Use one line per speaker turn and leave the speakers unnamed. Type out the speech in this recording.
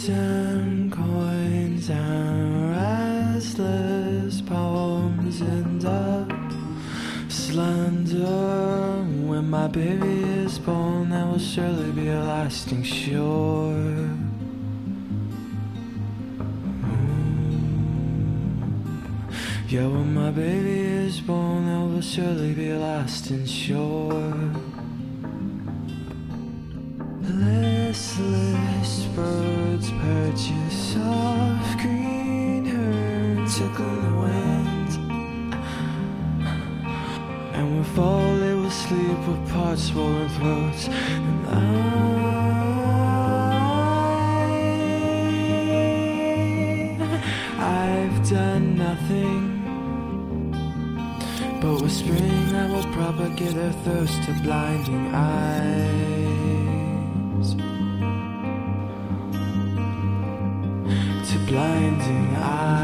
notes and coins and restless poems end up slender. When my baby is born, there will surely be a lasting shore. Yeah, when my baby is born, there will surely be a lasting shore. Listless birds perch in soft green herds, tickle the wind. And when fall they will sleep with parched swollen throats. And I've done nothing but with spring I will propagate their thirst to blinding eyes. To blinding eyes.